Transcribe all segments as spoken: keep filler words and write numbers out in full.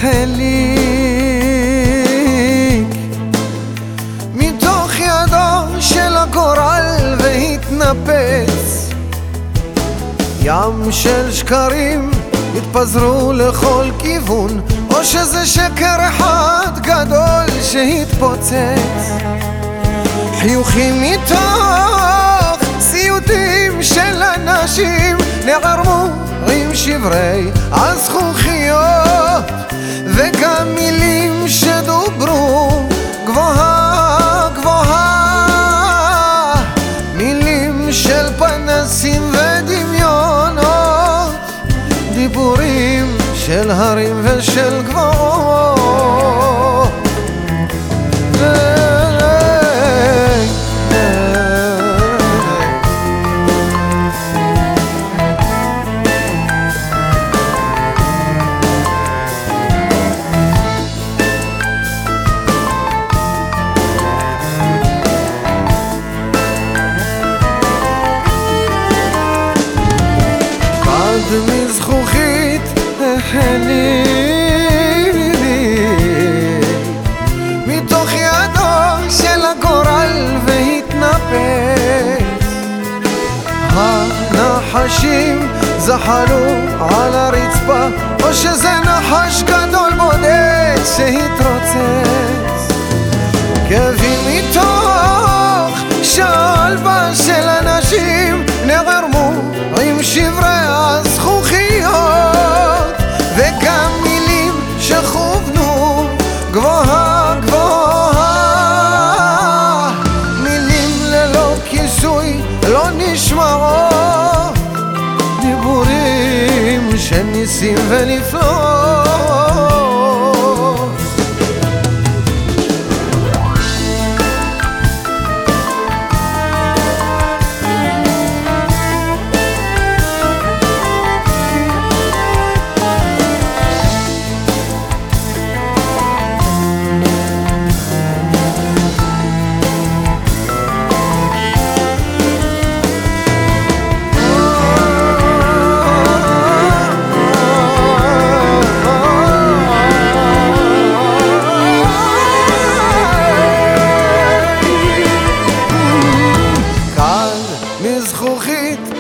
החליק מתוך ידו של הגורל והתנפץ. ים של שקרים התפזרו לכל כיוון, או שזה שקר אחד גדול שהתפוצץ. חיוכים מתוך סיוטים של אנשים נערמו עם שברי הזכוכיות, וגם מילים שדוברו גבוהה גבוהה, מילים של פנסים ודמיונות, דיבורים של הרים ושל גבוהות. מזכוכית החליק מתוך ידו של הגורל והתנפץ. הנחשים זחלו על הרצפה, או שזה נחש גדול בודד שהתרוצץ. כאבים מתוך שלווה של אנשים נערמו עם שברי הזכוכיות, וגם מילים שכוונו גבוהה גבוהה, מילים ללא כיסוי לא נשמעות, דיבורים של ניסים ונפלאות. מזכוכית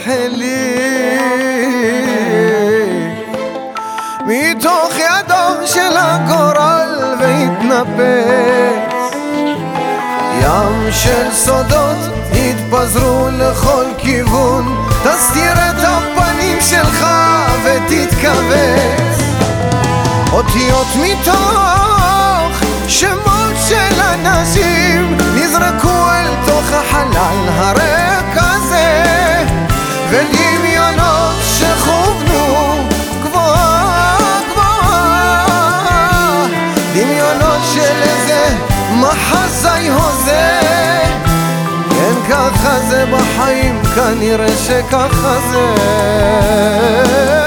החליק מתוך ידו של הגורל והתנפץ. ים של סודות התפזרו לכל כיוון, תסתיר את הפנים שלך ותתכווץ. אותיות מתוך שמות של אנשים נזרקו אל תוך החלל הריק הזה, ודמיונות שכוונו גבוהה גבוהה, דמיונות של איזה מחזאי הוזה. כן, ככה זה בחיים, כנראה שככה זה.